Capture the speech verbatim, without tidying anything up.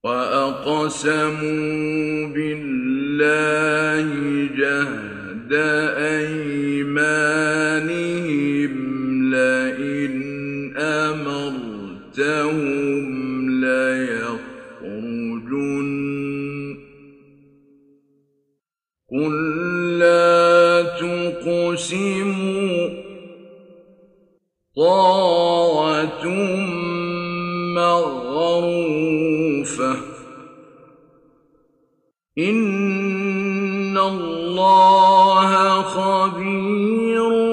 وأقسموا بالله جهد أيمانهم لئن أمرتهم ليخرجن قل لا تقسموا طاعة معروفة إن الله خبير